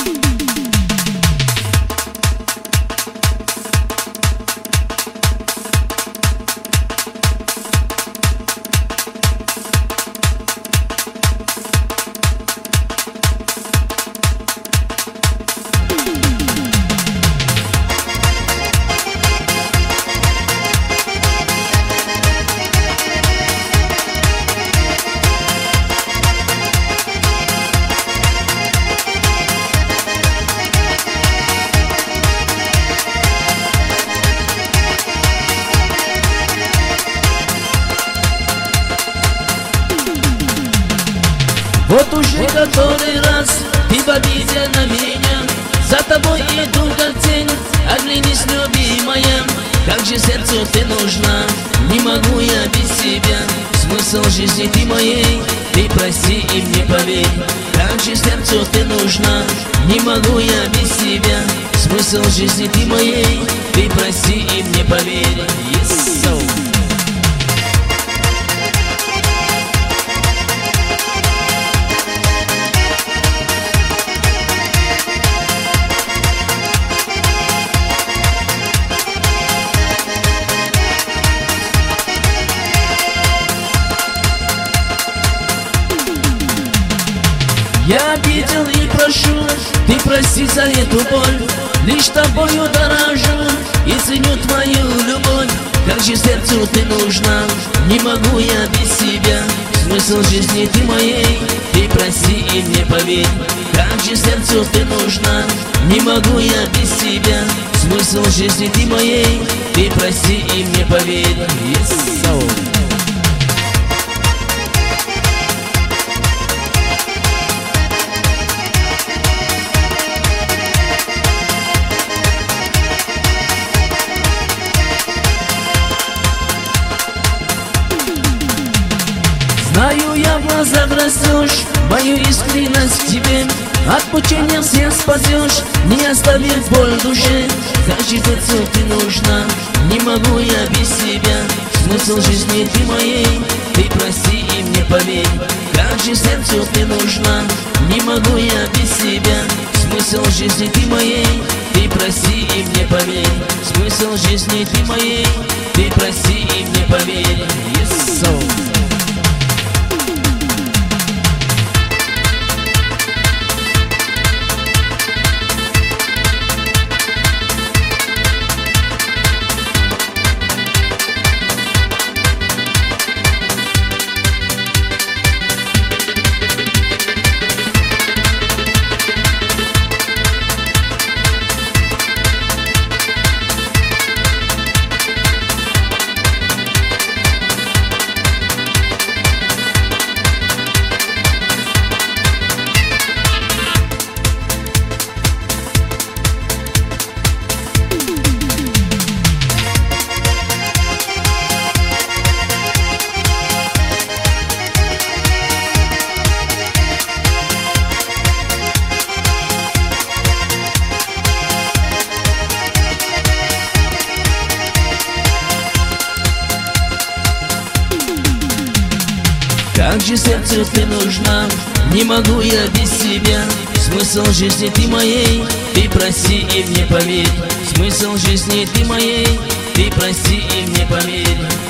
Вот уже который раз ты в обиде на меня, за тобой иду как тень, оглянись, любимая. Как же сердцу ты нужна, не могу я без тебя. Смысл жизни ты моей, ты прости и мне поверь. Как же сердцу ты нужна, не могу я без тебя. Смысл жизни ты моей, ты прости и мне поверь. Yes, so. Я обидел и прошу, ты прости за эту боль. Лишь тобою дорожу и ценю твою любовь. Как же сердцу ты нужна, не могу я без тебя. Смысл жизни ты моей, ты прости и мне поверь. Как же сердцу ты нужна, не могу я без тебя. Смысл жизни ты моей, ты прости и мне поверь. Yes, so. Знаю, я в глазах растешь, мою искренность в тебе. От мучения всех спасешь, не оставив боль в душе. Как же сердцу ты нужна, не могу я без тебя. Смысл жизни ты моей, ты прости и мне поверь. Как же сердцу ты нужна, не могу я без тебя. Смысл жизни ты моей, ты прости и мне поверь. Смысл жизни ты моей, ты прости и мне поверь. Yes, so. Как же сердцу ты нужна, не могу я без тебя. Смысл жизни ты моей, ты прости и мне поверь. Смысл жизни ты моей, ты прости и мне поверь.